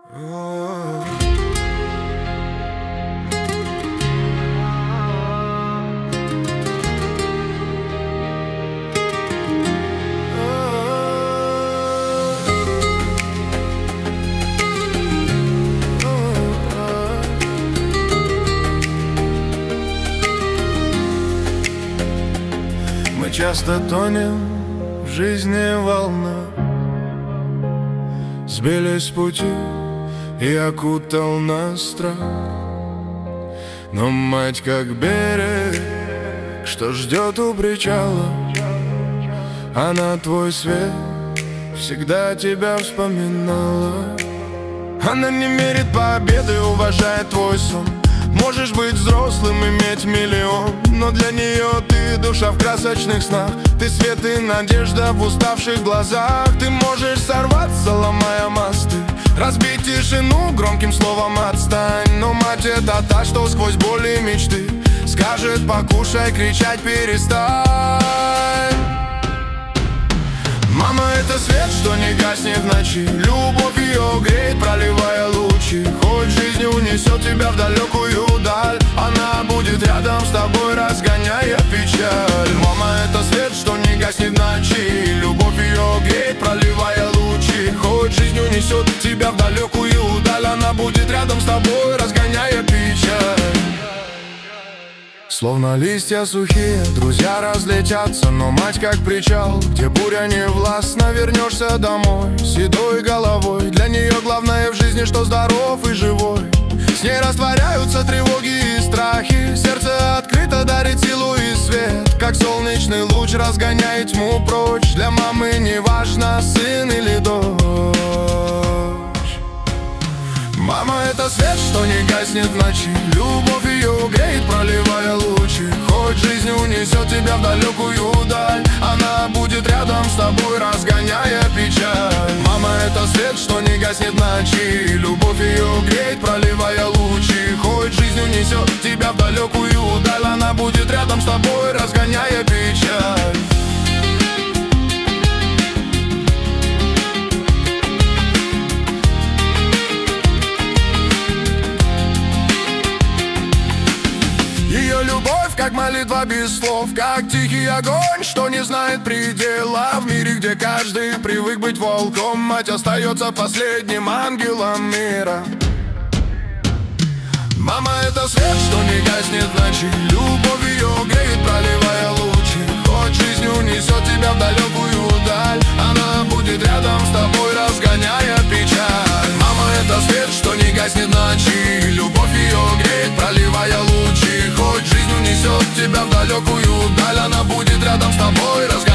Мы часто тонем в жизни волна, сбились с пути и окутал нас страх. Но мать как берег, что ждет у причала, она твой свет, всегда тебя вспоминала. Она не мерит победы, уважает твой сон. Можешь быть взрослым, иметь миллион, но для нее ты душа в красочных снах. Ты свет и надежда в уставших глазах. Ты можешь сорваться, ломая мосты, разбить тишину громким словом «отстань». Но мать — это та, что сквозь боли мечты скажет «покушай», кричать «перестань». Мама — это свет, что не гаснет в ночи. Любовь ее греет, проливая лучи. Хоть жизнь унесет тебя в далекую даль, она будет рядом с тобой, разгоняя печаль. Мама — это свет, что не гаснет в ночи. Любовь ее греет, проливая лучи. Хоть жизнь унесет тебя в далекую даль, она будет рядом с тобой, разгоняя печаль. Словно листья сухие, друзья разлетятся, но мать как причал, где буря не властна. Вернешься домой седой головой. Для нее главное в жизни, что здоров и живой. С ней растворяются тревоги и страхи. Сердце открыто, дарит силу и свет, как солнечный луч разгоняет тьму прочь. Для мамы не важно, сын или дочь. Мама — это свет, что не гаснет в ночи. Любовь ее греет, проливая лучи. Хоть жизнь унесет тебя в далекую даль, она будет рядом с тобой, разгоняя печаль. Мама — это свет, что не гаснет в ночи. Любовь ее греет, проливая лучи. Хоть жизнь унесет тебя в далекую даль, она будет рядом с тобой, разгоняя печаль. Ее любовь, как молитва без слов, как тихий огонь, что не знает предела. В мире, где каждый привык быть волком, мать остается последним ангелом мира. Мама — это свет, что не гаснет в ночи. Любовь ее греет, проливая лучи. Хоть жизнь унесет тебя в далекую даль, она будет рядом с тобой, разгоняя печаль. Мама — это свет, что не гаснет в ночи. Любовь ее греет, проливая лучи. Хоть жизнь унесет тебя в далекую даль, она будет рядом с тобой, разгоняя